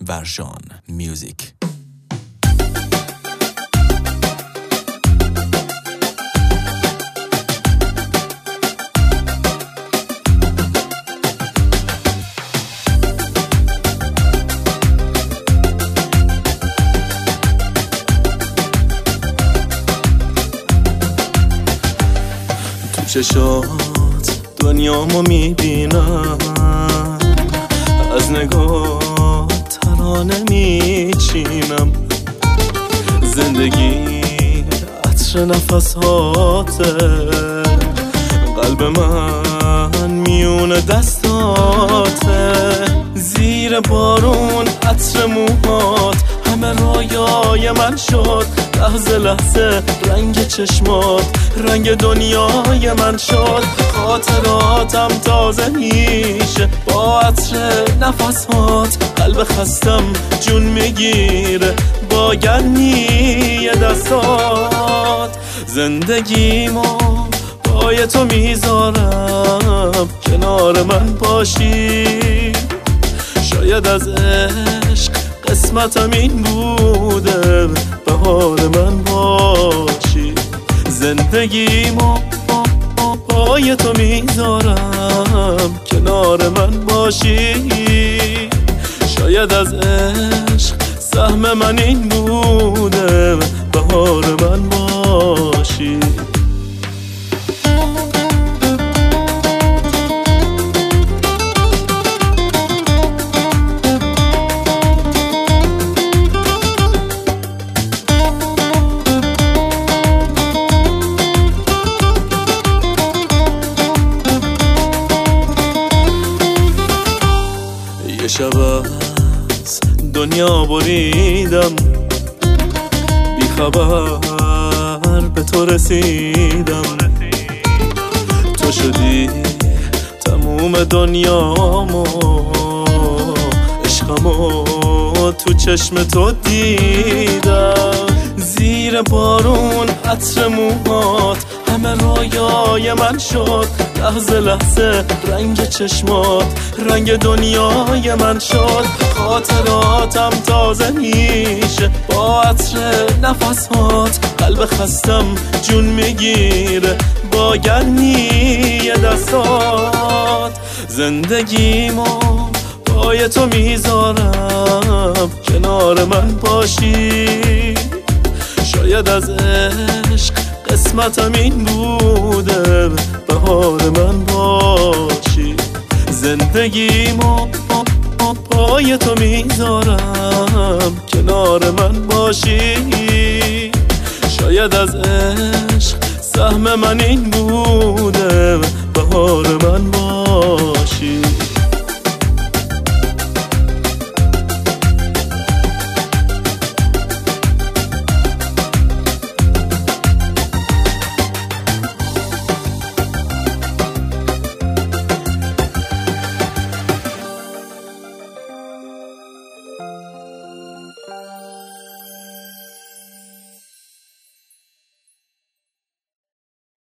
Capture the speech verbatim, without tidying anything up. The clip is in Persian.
ورژان میوزیک. چشات دنیامو میبینم، از نگاه ترانه میچینم. زندگی عطر نفساته، قلب من میون دستاته. زیر بارون عطر موهات همه رویای من شد. لحظه لحظه رنگ چشمات رنگ دنیای من شد. خاطراتم تازه میشه با عطر نفسات. قلب خستم جون میگیره با گرمی دستات. زندگیمو پای تو میذارم، کنار من باشی. شاید از عشق قسمتم این بوده، بهار من باشی. زندگیمو پای تو میذارم، کنار من باشی. شاید از عشق سهم من این بوده، بهار من باشی. یه شب از دنیا بریدم، بی خبر به تو رسیدم. تو شدی تموم دنیامو، عشقمو تو چشم تو دیدم. زیر بارون عطر موهات همه رویای من شد. لحظه لحظه رنگ چشمات رنگ دنیای من شد. خاطراتم تازه میشه با عطر نفسات. قلب خستم جون میگیره با گرمی دستات. زندگیمو پای تو میذارم، کنار من باشی. شاید از عشق قسمتم این بوده، بهار من باشی. زندگیمو پای تو میذارم، کنار من باشی. شاید از عشق سهم من این بود.